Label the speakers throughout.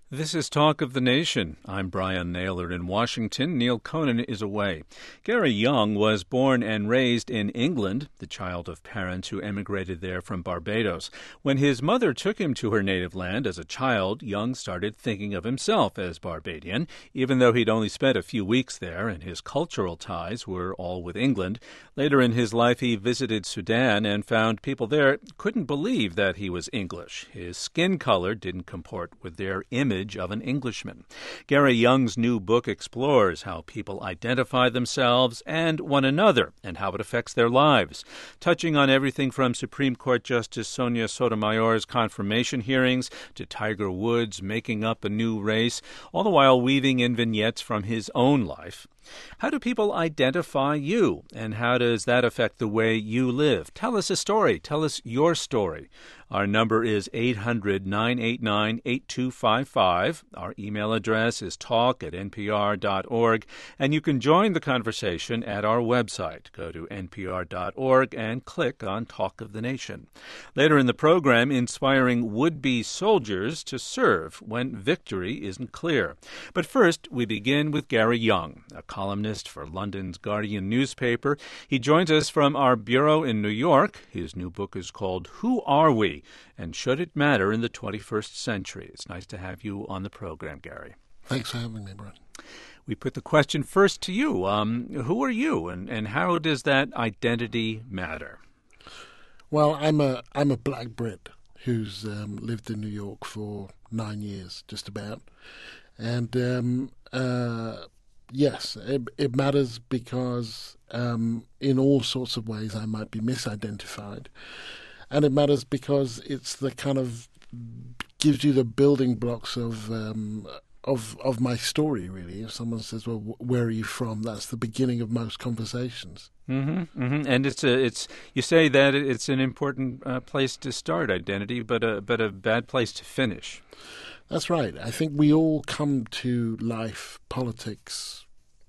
Speaker 1: This is Talk of the Nation. I'm Brian Naylor in Washington. Neil Conan is away. Gary Young was born and raised in England, the child of parents who emigrated there from Barbados. When his mother took him to her native land as a child, Young started thinking of himself as Barbadian, even though he'd only spent a few weeks there and his cultural ties were all with England. Later in his life, he visited Sudan and found people there couldn't believe that he was English. His skin color didn't comport with their image of an Englishman. Gary Young's new book explores how people identify themselves and one another and how it affects their lives, touching on everything from Supreme Court Justice Sonia Sotomayor's confirmation hearings to Tiger Woods making up a new race, all the while weaving in vignettes from his own life. How do people identify you, and how does that affect the way you live? Tell us a story. Tell us your story. Our number is 800-989-8255. Our email address is talk@npr.org, and you can join the conversation at our website. Go to npr.org and click on Talk of the Nation. Later in the program, inspiring would-be soldiers to serve when victory isn't clear. But first, we begin with Gary Young, a columnist for London's Guardian newspaper. He joins us from our bureau in New York. His new book is called Who Are We? And Should It Matter in the 21st Century? It's nice to have you on the program, Gary.
Speaker 2: Thanks for having me, Brian.
Speaker 1: We put the question first to you. Who are you, and how does that identity matter?
Speaker 2: Well, I'm a black Brit who's lived in New York for 9 years, just about. And yes, it matters because in all sorts of ways I might be misidentified. And it matters because it's the kind of gives you the building blocks of my story, really. If someone says, "Well, where are you from?" that's the beginning of most conversations.
Speaker 1: Mm-hmm, mm-hmm. And it's you say that it's an important place to start identity, but a bad place to finish.
Speaker 2: That's right. I think we all come to life, politics,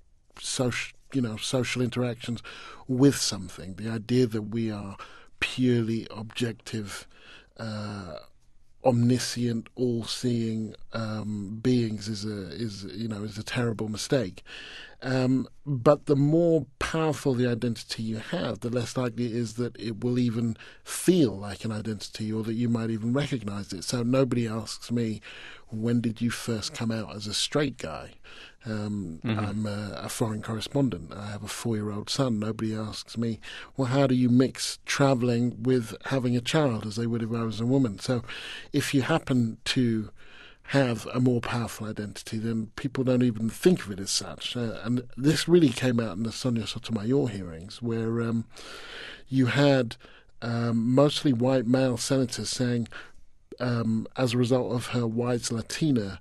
Speaker 2: social interactions with something. The idea that we are purely objective, omniscient, all-seeing beings is a terrible mistake. But the more powerful the identity you have, the less likely it is that it will even feel like an identity or that you might even recognize it. So nobody asks me, when did you first come out as a straight guy? I'm a foreign correspondent. I have a 4-year-old son. Nobody asks me, well, how do you mix traveling with having a child, as they would if I was a woman? So if you happen to have a more powerful identity, then people don't even think of it as such. And this really came out in the Sonia Sotomayor hearings, where you had mostly white male senators saying, as a result of her Whites Latina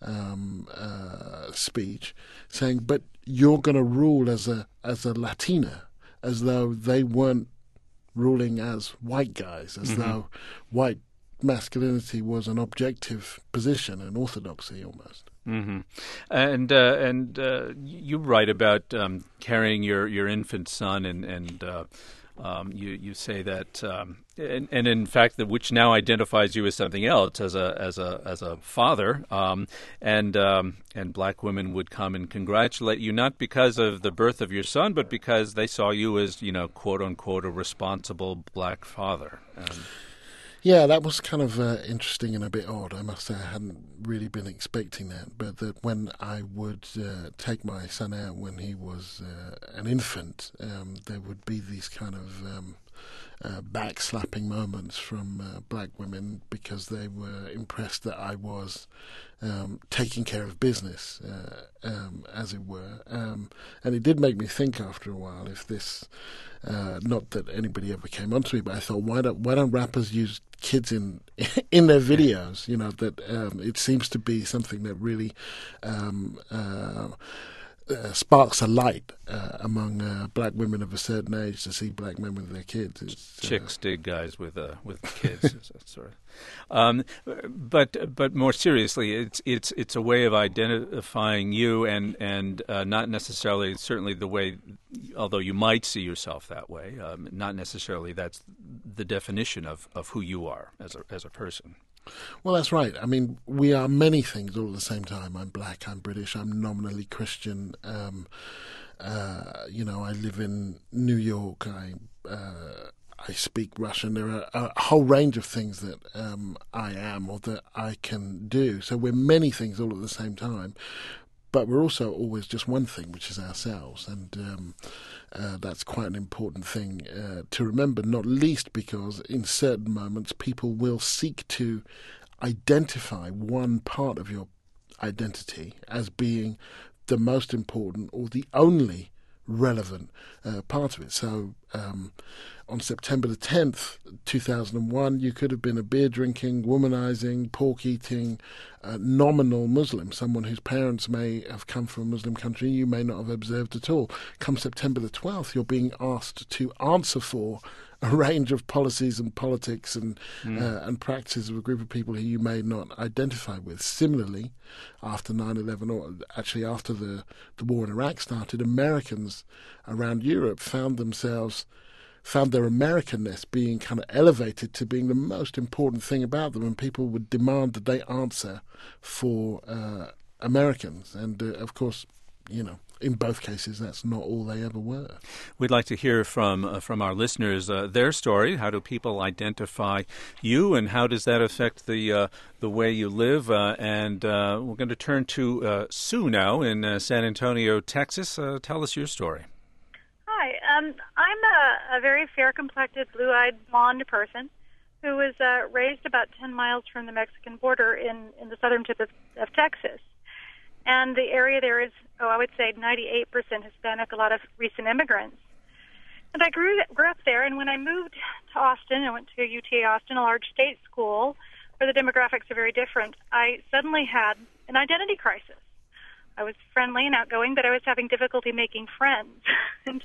Speaker 2: speech, saying, but you're going to rule as a Latina, as though they weren't ruling as white guys, as though white masculinity was an objective position, an orthodoxy almost.
Speaker 1: Mm-hmm. And you write about carrying your infant son, and you say that, and in fact, that which now identifies you as something else, as a father, and black women would come and congratulate you not because of the birth of your son, but because they saw you as, quote unquote, a responsible black father.
Speaker 2: Yeah, that was kind of interesting and a bit odd. I must say I hadn't really been expecting that. But that when I would take my son out when he was an infant, there would be these kind of backslapping moments from black women because they were impressed that I was taking care of business, as it were. And it did make me think after a while if this, not that anybody ever came onto me, but I thought, why don't rappers use kids in their videos? That it seems to be something that really sparks a light among black women of a certain age to see black men with their kids.
Speaker 1: Chicks dig guys with kids, sort of. But more seriously, it's a way of identifying you, and not necessarily certainly the way, although you might see yourself that way. Not necessarily that's the definition of who you are as a person.
Speaker 2: Well, that's right. I mean, we are many things all at the same time. I'm black, I'm British, I'm nominally Christian. I live in New York. I speak Russian. There are a whole range of things that I am or that I can do. So we're many things all at the same time. But we're also always just one thing, which is ourselves. And that's quite an important thing to remember, not least because in certain moments people will seek to identify one part of your identity as being the most important or the only relevant part of it. So on September the 10th, 2001, you could have been a beer-drinking, womanizing, pork-eating, nominal Muslim, someone whose parents may have come from a Muslim country you may not have observed at all. Come September the 12th, you're being asked to answer for a range of policies and politics and practices of a group of people who you may not identify with. Similarly, after 9/11, or actually after the war in Iraq started, Americans around Europe found their Americanness being kind of elevated to being the most important thing about them, and people would demand that they answer for Americans. And of course, in both cases, that's not all they ever were.
Speaker 1: We'd like to hear from our listeners their story. How do people identify you, and how does that affect the way you live? And we're going to turn to Sue now in San Antonio, Texas. Tell us your story.
Speaker 3: Hi, I'm a very fair-complected, blue-eyed, blonde person who was raised about 10 miles from the Mexican border in the southern tip of Texas. And the area there is, I would say 98% Hispanic, a lot of recent immigrants. And I grew up there, and when I moved to Austin, I went to UTA Austin, a large state school, where the demographics are very different, I suddenly had an identity crisis. I was friendly and outgoing, but I was having difficulty making friends. and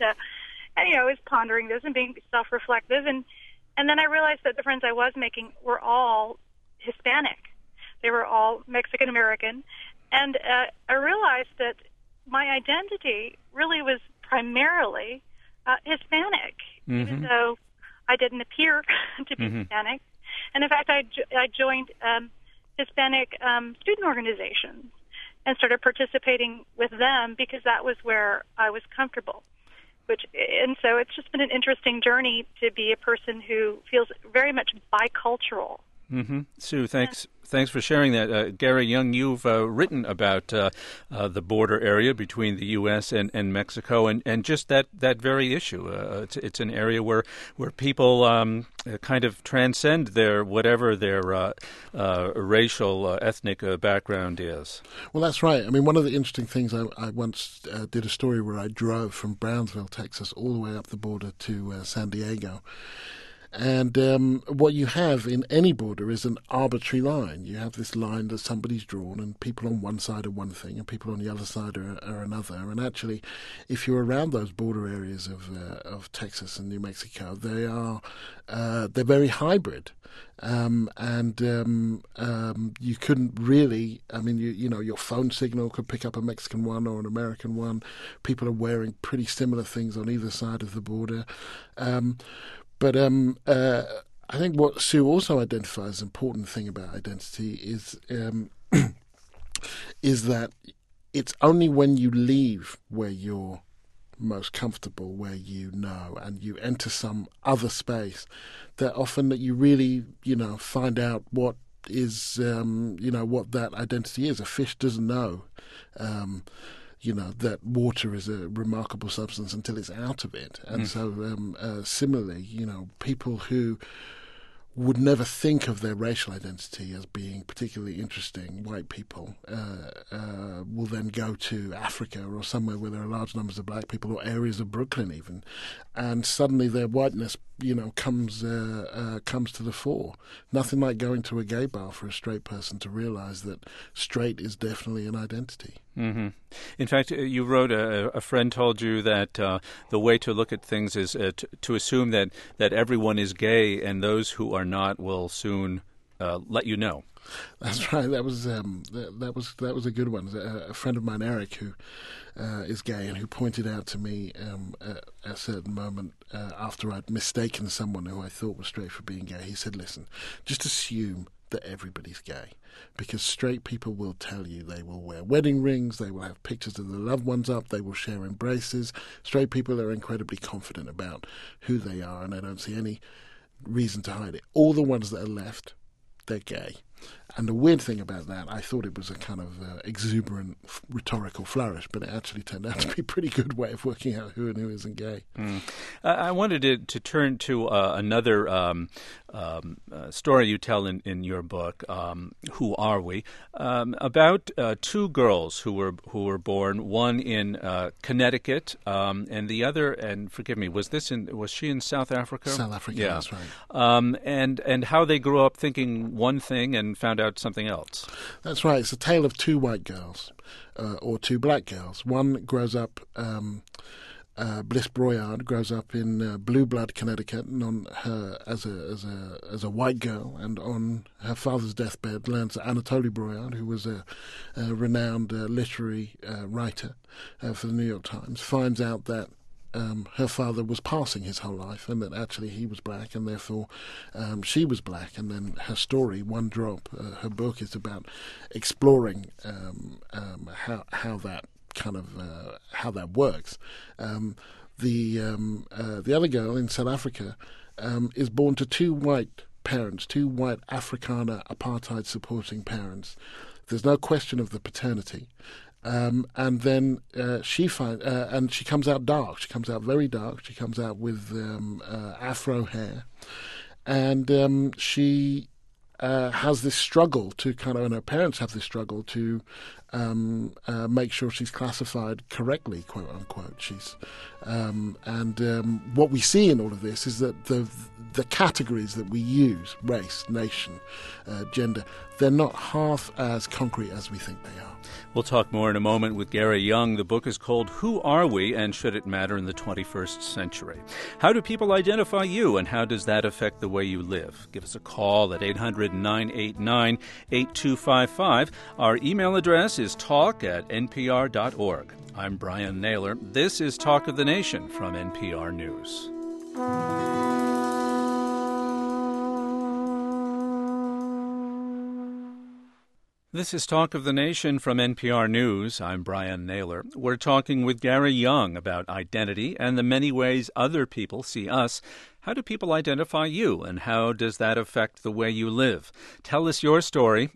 Speaker 3: I was pondering this and being self-reflective. And then I realized that the friends I was making were all Hispanic. They were all Mexican-American. And I realized that my identity really was primarily Hispanic, even though I didn't appear to be Hispanic. And in fact, I joined Hispanic student organizations and started participating with them because that was where I was comfortable. And so it's just been an interesting journey to be a person who feels very much bicultural.
Speaker 1: Sue, thanks for sharing that. Gary Young, you've written about the border area between the U.S. and Mexico, and just that very issue. It's an area where people kind of transcend whatever their racial, ethnic background is.
Speaker 2: Well, that's right. I mean, one of the interesting things, I once did a story where I drove from Brownsville, Texas, all the way up the border to San Diego. And what you have in any border is an arbitrary line. You have this line that somebody's drawn, and people on one side are one thing, and people on the other side are another. And actually, if you're around those border areas of Texas and New Mexico, they're very hybrid. You couldn't really, your phone signal could pick up a Mexican one or an American one. People are wearing pretty similar things on either side of the border. But I think what Sue also identifies as an important thing about identity is that it's only when you leave where you're most comfortable, where you know, and you enter some other space, that often that you really, find out what is, what that identity is. A fish doesn't know. That water is a remarkable substance until it's out of it. And so similarly, people who would never think of their racial identity as being particularly interesting, white people, will then go to Africa or somewhere where there are large numbers of black people, or areas of Brooklyn even, and suddenly their whiteness, comes to the fore. Nothing like going to a gay bar for a straight person to realize that straight is definitely an identity.
Speaker 1: In fact, you wrote, a friend told you that the way to look at things is to assume that everyone is gay, and those who are not will soon let you know.
Speaker 2: That's right. That was a good one. A friend of mine, Eric, who is gay, and who pointed out to me at a certain moment after I'd mistaken someone who I thought was straight for being gay. He said, "Listen, just assume that everybody's gay, because straight people will tell you. They will wear wedding rings, they will have pictures of their loved ones up, they will share embraces. Straight people are incredibly confident about who they are, and I don't see any reason to hide it. All the ones that are left, they're gay." And the weird thing about that, I thought it was a kind of exuberant rhetorical flourish, but it actually turned out to be a pretty good way of working out who and who isn't gay.
Speaker 1: I wanted to turn to another story you tell in your book, Who Are We?, about two girls who were born, one in Connecticut, and the other, and forgive me, was she in South Africa?
Speaker 2: South Africa,
Speaker 1: yeah.
Speaker 2: That's right.
Speaker 1: And how they grew up thinking one thing and found out something else.
Speaker 2: That's right. It's a tale of two white girls, or two black girls. One grows up, Bliss Broyard grows up in Blue Blood, Connecticut, and on her as a white girl, and on her father's deathbed learns that Anatoly Broyard, who was a renowned literary writer for the New York Times, finds out that her father was passing his whole life, and that actually he was black, and therefore she was black. And then her story, One Drop, her book, is about exploring how that kind of how that works. The other girl in South Africa is born to two white parents, two white Afrikaner apartheid supporting parents. There's no question of the paternity. And then she comes out dark. She comes out very dark. She comes out with afro hair, and she has this struggle to and her parents have this struggle to make sure she's classified correctly, quote unquote. She's what we see in all of this is that the categories that we use, race, nation, gender, they're not half as concrete as we think they are.
Speaker 1: We'll talk more in a moment with Gary Young. The book is called Who Are We, and Should It Matter in the 21st Century? How do people identify you, and how does that affect the way you live? Give us a call at 800-989-8255. Our email address is talk@npr.org. I'm Brian Naylor. This is Talk of the Nation from NPR News. This is Talk of the Nation from NPR News. I'm Brian Naylor. We're talking with Gary Young about identity and the many ways other people see us. How do people identify you, and how does that affect the way you live? Tell us your story,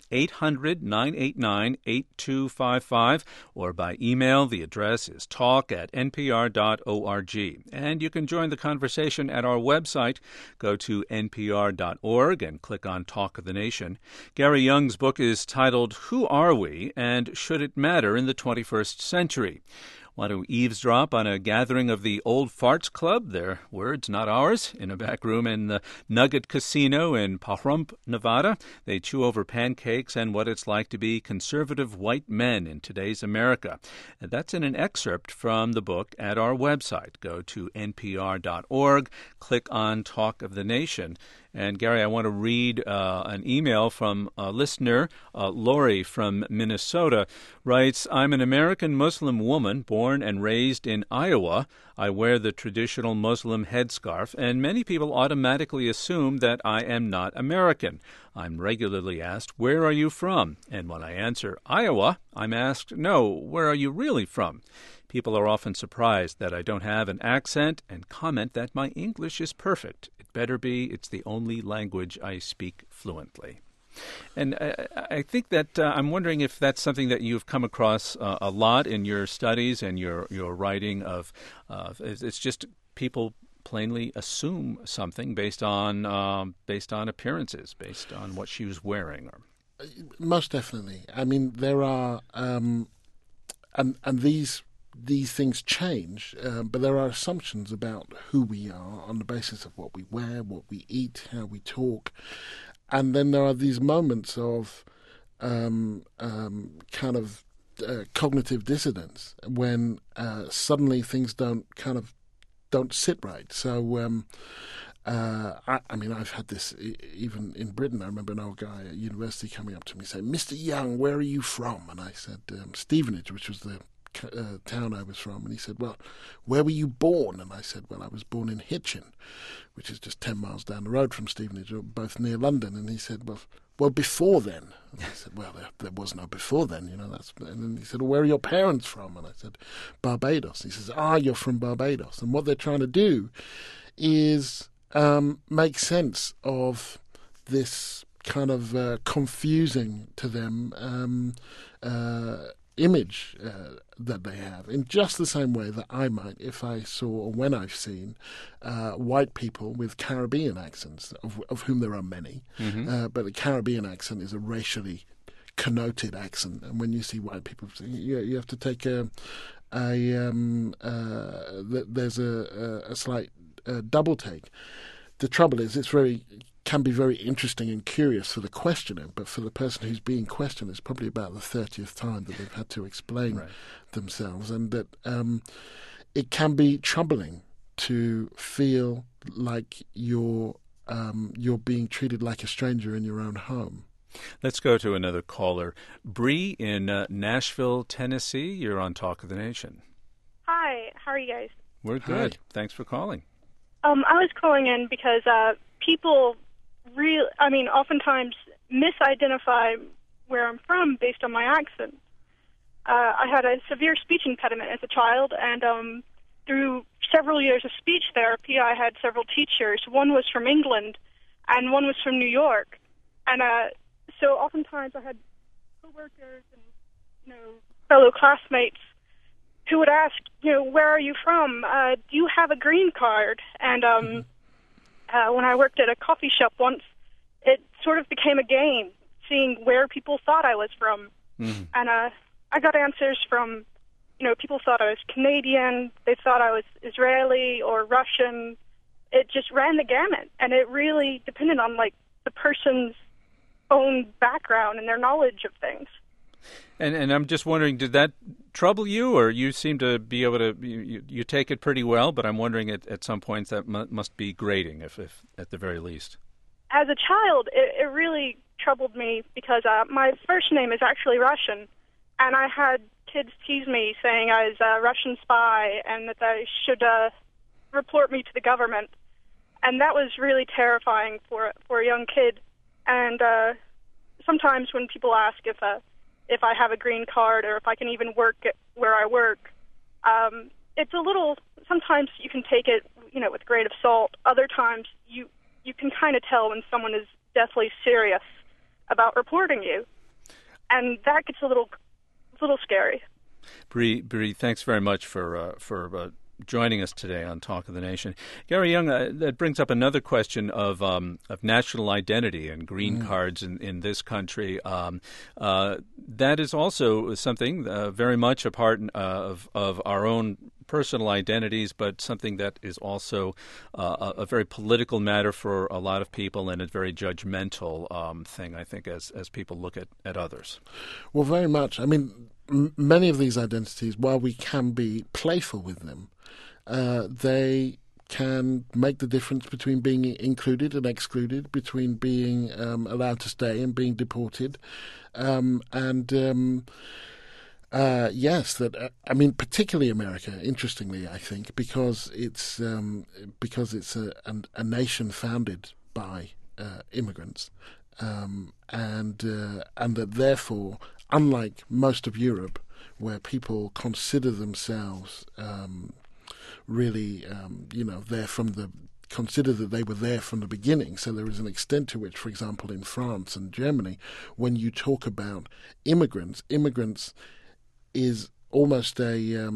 Speaker 1: 800-989-8255, or by email. The address is talk@npr.org. And you can join the conversation at our website. Go to npr.org and click on Talk of the Nation. Gary Young's book is titled Who Are We, and Should It Matter in the 21st Century? Want to eavesdrop on a gathering of the Old Farts Club, their words, not ours, in a back room in the Nugget Casino in Pahrump, Nevada? They chew over pancakes and what it's like to be conservative white men in today's America. And that's in an excerpt from the book at our website. Go to npr.org, click on Talk of the Nation. And, Gary, I want to read an email from a listener. Lori from Minnesota writes, I'm an American Muslim woman born and raised in Iowa. I wear the traditional Muslim headscarf, and many people automatically assume that I am not American. I'm regularly asked, where are you from? And when I answer Iowa, I'm asked, no, where are you really from? People are often surprised that I don't have an accent and comment that my English is perfect. It better be. It's the only language I speak fluently. And I think that I'm wondering if that's something that you've come across a lot in your studies and your writing of it's just people plainly assume something based on appearances, based on what she was wearing.
Speaker 2: Most definitely. I mean, there are and these things change, but there are assumptions about who we are on the basis of what we wear, what we eat, how we talk. And then there are these moments of kind of cognitive dissonance when suddenly things don't sit right. So I mean, I've had this even in Britain. I remember an old guy at university coming up to me saying, "Mr. Young, where are you from?" And I said, Stevenage, which was the town I was from. And he said, "Well, where were you born?" And I said, "Well, I was born in Hitchin, which is just 10 miles down the road from Stevenage, both near London." And he said, well, before then." And I said, "Well, there was no before then, you know." And then he said, "Well, where are your parents from?" And I said, "Barbados." He says, "You're from Barbados." And what they're trying to do is make sense of this kind of confusing to them image that they have, in just the same way that I might if I saw, or when I've seen, white people with Caribbean accents, of whom there are many, but the Caribbean accent is a racially connoted accent, and when you see white people, you have to take there's a slight double take. The trouble is, can be very interesting and curious for the questioner, but for the person who's being questioned, it's probably about the 30th time that they've had to explain themselves, and that it can be troubling to feel like you're being treated like a stranger in your own home.
Speaker 1: Let's go to another caller. Bree in Nashville, Tennessee. You're on Talk of the Nation.
Speaker 3: Hi, how are you guys?
Speaker 1: We're good.
Speaker 2: Hi.
Speaker 1: Thanks for calling.
Speaker 3: I was calling in because people oftentimes misidentify where I'm from based on my accent. I had a severe speech impediment as a child, and through several years of speech therapy, I had several teachers. One was from England, and one was from New York. And so oftentimes I had coworkers and fellow classmates who would ask, "Where are you from? Do you have a green card?" And when I worked at a coffee shop once, it sort of became a game, seeing where people thought I was from. And I got answers from, people thought I was Canadian, they thought I was Israeli or Russian. It just ran the gamut, and it really depended on, the person's own background and their knowledge of things.
Speaker 1: And I'm just wondering, did that trouble you, or you seem to be able to, you take it pretty well, but I'm wondering at some points that must be grating, if at the very least.
Speaker 3: As a child, it really troubled me because my first name is actually Russian, and I had kids tease me saying I was a Russian spy and that they should report me to the government. And that was really terrifying for a young kid. And sometimes when people ask if I have a green card or if I can even work where I work, it's a little, sometimes you can take it, with a grain of salt. Other times you can kind of tell when someone is deathly serious about reporting you. And that gets a little scary.
Speaker 1: Bree, thanks very much for joining us today on Talk of the Nation. Gary Young, that brings up another question of national identity and green cards in this country. That is also something very much a part of our own personal identities, but something that is also a very political matter for a lot of people, and a very judgmental thing, I think, as people look at others.
Speaker 2: Well, very much. I mean, many of these identities, while we can be playful with them, they can make the difference between being included and excluded, between being allowed to stay and being deported. Yes, particularly America, interestingly, I think, because it's a nation founded by immigrants, and that therefore, unlike most of Europe, where people consider themselves consider that they were there from the beginning. So there is an extent to which, for example, in France and Germany, when you talk about immigrants is almost a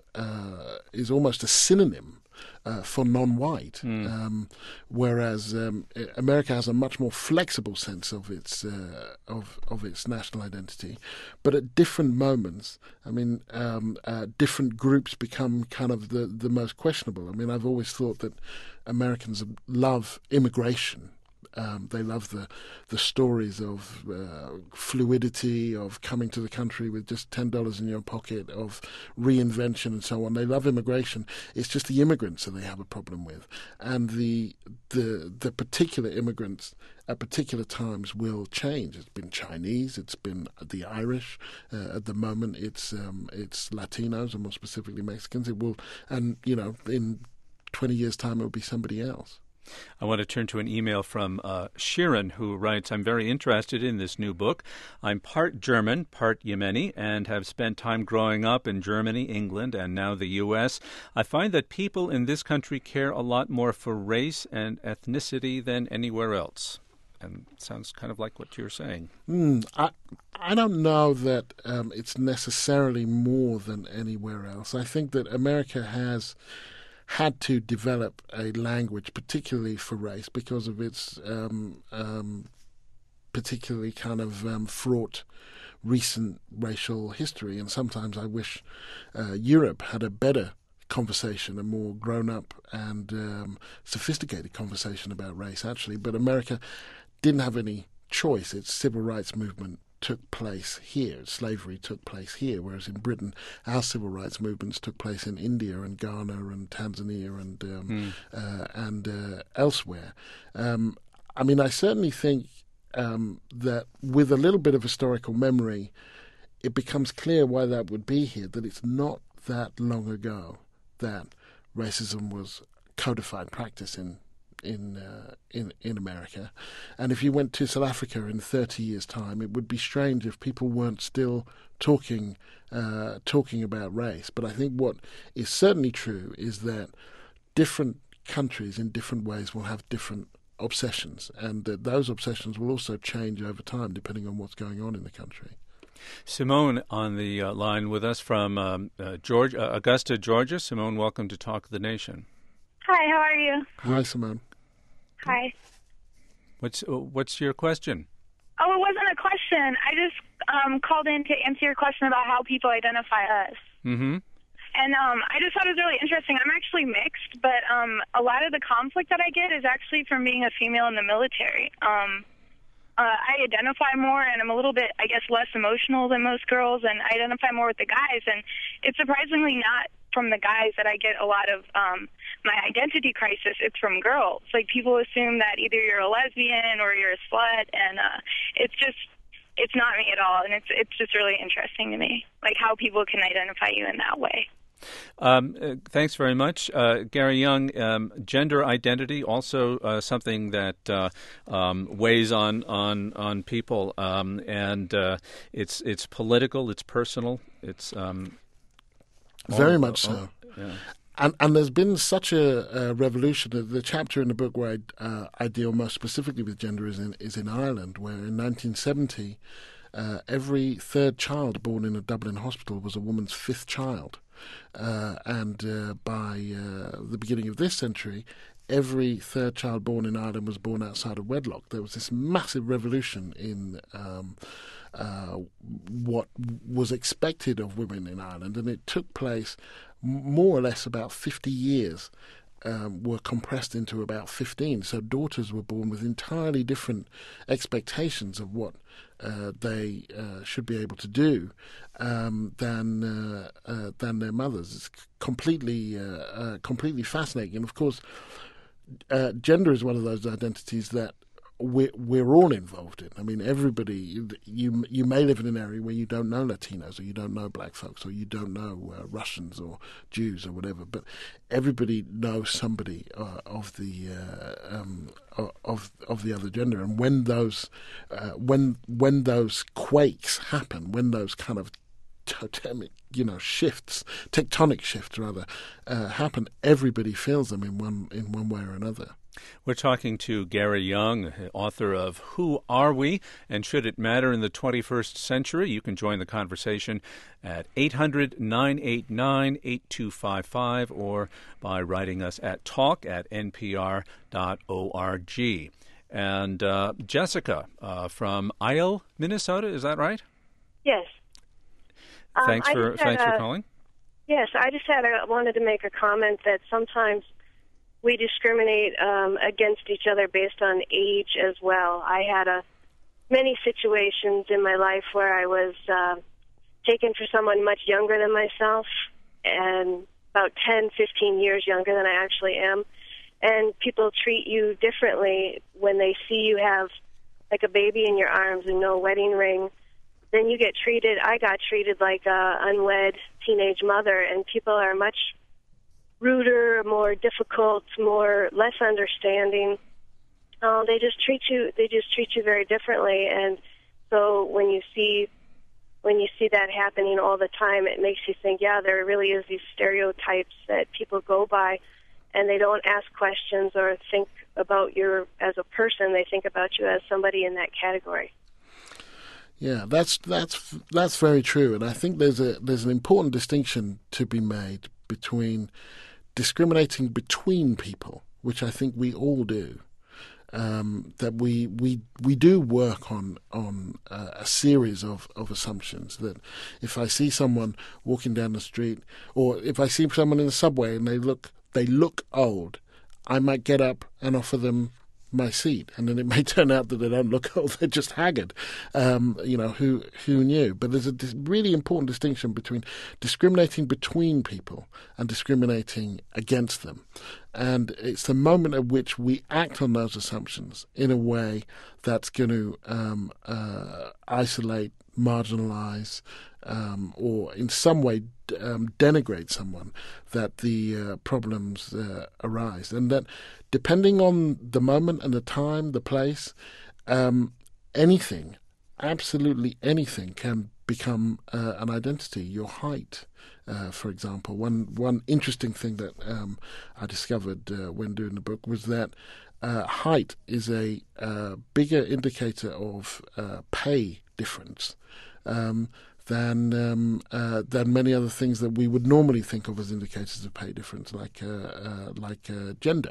Speaker 2: synonym for non-white, whereas America has a much more flexible sense of its national identity. But at different moments, different groups become kind of the most questionable. I mean, I've always thought that Americans love immigration They love the stories of fluidity, of coming to the country with just $10 in your pocket, of reinvention and so on. They love immigration. It's just the immigrants that they have a problem with, and the particular immigrants at particular times will change. It's been Chinese, it's been the Irish. At the moment, it's Latinos, and more specifically Mexicans. It will, and in 20 years' time, it will be somebody else.
Speaker 1: I want to turn to an email from Shirin, who writes, I'm very interested in this new book. I'm part German, part Yemeni, and have spent time growing up in Germany, England, and now the U.S. I find that people in this country care a lot more for race and ethnicity than anywhere else. And it sounds kind of like what you're saying.
Speaker 2: I don't know that it's necessarily more than anywhere else. I think that America has had to develop a language, particularly for race, because of its particularly kind of fraught recent racial history. And sometimes I wish Europe had a better conversation, a more grown-up and sophisticated conversation about race, actually. But America didn't have any choice. Its civil rights movement took place here. Slavery took place here, whereas in Britain, our civil rights movements took place in India and Ghana and Tanzania and elsewhere. I mean, I certainly think that with a little bit of historical memory, it becomes clear why that would be here, that it's not that long ago that racism was codified practice in America. And if you went to South Africa in 30 years' time, it would be strange if people weren't still talking about race. But I think what is certainly true is that different countries in different ways will have different obsessions, and that those obsessions will also change over time depending on what's going on in the country.
Speaker 1: Simone on the line with us from Augusta, Georgia. Simone, welcome to Talk of the Nation.
Speaker 3: Hi, how are you?
Speaker 2: Hi, Simone.
Speaker 3: Hi.
Speaker 1: What's your question?
Speaker 3: Oh, it wasn't a question. I just called in to answer your question about how people identify us.
Speaker 1: Mm-hmm.
Speaker 3: And I just thought it was really interesting. I'm actually mixed, but a lot of the conflict that I get is actually from being a female in the military. I identify more, and I'm a little bit, I guess, less emotional than most girls, and I identify more with the guys. And it's surprisingly not from the guys that I get a lot of my identity crisis. It's from girls. Like, people assume that either you're a lesbian or you're a slut, and it's not me at all. And it's just really interesting to me, like how people can identify you in that way.
Speaker 1: Thanks very much. Gary Young, gender identity, also something that weighs on people, and it's political, it's personal, it's
Speaker 2: very much so.
Speaker 1: Yeah.
Speaker 2: And there's been such a revolution. The chapter in the book where I deal most specifically with gender is in Ireland, where in 1970 every third child born in a Dublin hospital was a woman's fifth child. And by the beginning of this century, every third child born in Ireland was born outside of wedlock. There was this massive revolution in what was expected of women in Ireland, and it took place more or less about 50 years. Were compressed into about 15. So daughters were born with entirely different expectations of what they should be able to do than their mothers. It's completely fascinating. And of course, gender is one of those identities that we're all involved in. I mean, everybody. You may live in an area where you don't know Latinos, or you don't know black folks, or you don't know Russians or Jews or whatever. But everybody knows somebody of the other gender. And when those quakes happen, when those kind of tectonic shifts rather happen, everybody feels them in one way or another.
Speaker 1: We're talking to Gary Young, author of Who Are We? And Should It Matter in the 21st Century? You can join the conversation at 800-989-8255 or by writing us at talk@npr.org. And Jessica from Isle, Minnesota, is that right?
Speaker 4: Yes.
Speaker 1: Thanks for calling.
Speaker 4: Yes, I wanted to make a comment that sometimes we discriminate against each other based on age as well. I had many situations in my life where I was taken for someone much younger than myself, and about 10, 15 years younger than I actually am. And people treat you differently when they see you have like a baby in your arms and no wedding ring. Then I got treated like a unwed teenage mother, and people are much ruder, more difficult, less understanding. They just treat you very differently. And so when you see that happening all the time, it makes you think, yeah, there really is these stereotypes that people go by, and they don't ask questions or think about you as a person. They think about you as somebody in that category.
Speaker 2: Yeah, that's very true, and I think there's an important distinction to be made between discriminating between people, which I think we all do. That we do work on a series of assumptions. That if I see someone walking down the street, or if I see someone in the subway and they look old, I might get up and offer them my seat, and then it may turn out that they don't look old; they're just haggard. Who knew? But there's a really important distinction between discriminating between people and discriminating against them, and it's the moment at which we act on those assumptions in a way that's going to isolate, marginalize, or in some way denigrate someone, that the problems arise. And that depending on the moment and the time, the place, anything, absolutely anything can become an identity. Your height, for example. One interesting thing that I discovered when doing the book was that height is a bigger indicator of pay difference than many other things that we would normally think of as indicators of pay difference, like gender.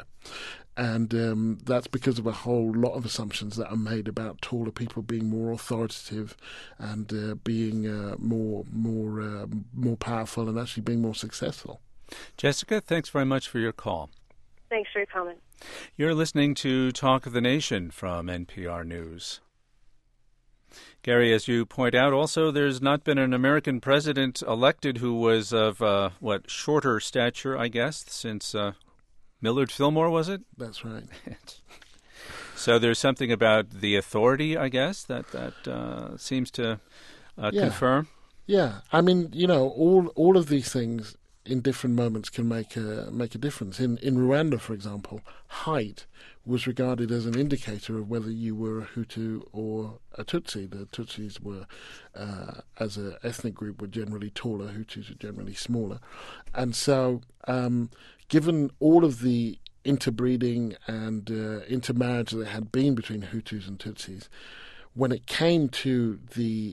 Speaker 2: And that's because of a whole lot of assumptions that are made about taller people being more authoritative and being more powerful and actually being more successful.
Speaker 1: Jessica, thanks very much for your call.
Speaker 4: Thanks for your comment.
Speaker 1: You're listening to Talk of the Nation from NPR News. Gary, as you point out, also there's not been an American president elected who was of, shorter stature, I guess, since Millard Fillmore, was it?
Speaker 2: That's right.
Speaker 1: So there's something about the authority, I guess, that seems to confirm.
Speaker 2: Yeah, I mean, all of these things in different moments can make a difference. In Rwanda, for example, height was regarded as an indicator of whether you were a Hutu or a Tutsi. The Tutsis were, as an ethnic group, were generally taller. Hutus were generally smaller. And so, given all of the interbreeding and intermarriage that had been between Hutus and Tutsis, when it came to the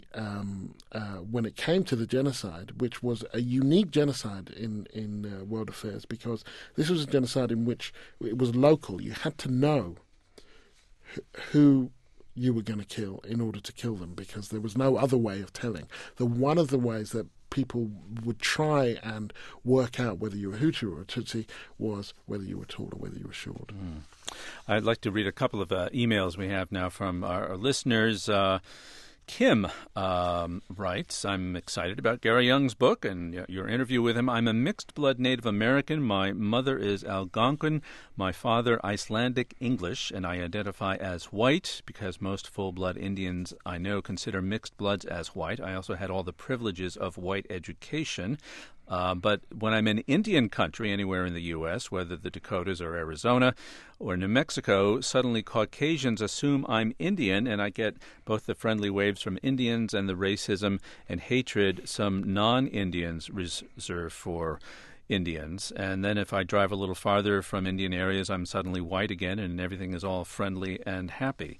Speaker 2: genocide, which was a unique genocide in world affairs, because this was a genocide in which it was local. You had to know who you were going to kill in order to kill them, because there was no other way of telling. One of the ways that people would try and work out whether you were Hutu or a Tutsi was whether you were tall or whether you were short.
Speaker 1: I'd like to read a couple of emails we have now from our listeners. Kim writes, I'm excited about Gary Young's book and your interview with him. I'm a mixed-blood Native American. My mother is Algonquin, my father Icelandic English, and I identify as white because most full-blood Indians I know consider mixed bloods as white. I also had all the privileges of white education. But when I'm in Indian country, anywhere in the U.S., whether the Dakotas or Arizona or New Mexico, suddenly Caucasians assume I'm Indian, and I get both the friendly waves from Indians and the racism and hatred some non-Indians reserve for Indians. And then if I drive a little farther from Indian areas, I'm suddenly white again, and everything is all friendly and happy.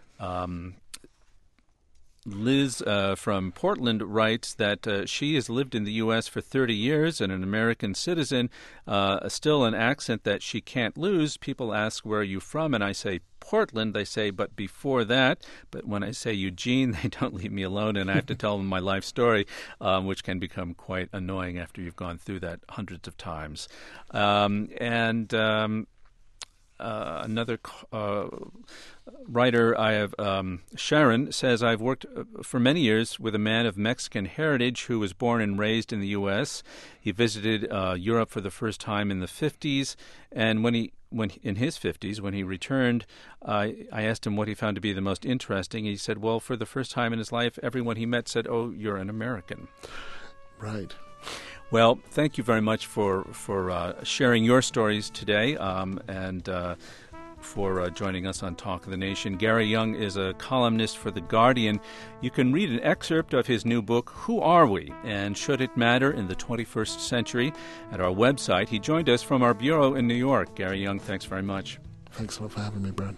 Speaker 1: Liz from Portland writes that she has lived in the U.S. for 30 years and an American citizen, still an accent that she can't lose. People ask, where are you from? And I say, Portland. They say, but before that. But when I say Eugene, they don't leave me alone, and I have to tell them my life story, which can become quite annoying after you've gone through that hundreds of times. another writer I have, Sharon, says, I've worked for many years with a man of Mexican heritage who was born and raised in the U.S. He visited Europe for the first time in the 50s, and when in his 50s, when he returned, I asked him what he found to be the most interesting. He said, well, for the first time in his life, everyone he met said, oh, you're an American.
Speaker 2: Right.
Speaker 1: Well, thank you very much for sharing your stories today and for joining us on Talk of the Nation. Gary Young is a columnist for The Guardian. You can read an excerpt of his new book, Who Are We? And Should It Matter in the 21st Century? At our website. He joined us from our bureau in New York. Gary Young, thanks very much.
Speaker 2: Thanks a lot for having me, Brad.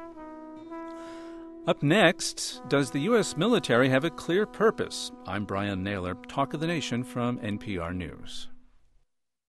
Speaker 1: Up next, does the U.S. military have a clear purpose? I'm Brian Naylor, Talk of the Nation from NPR News.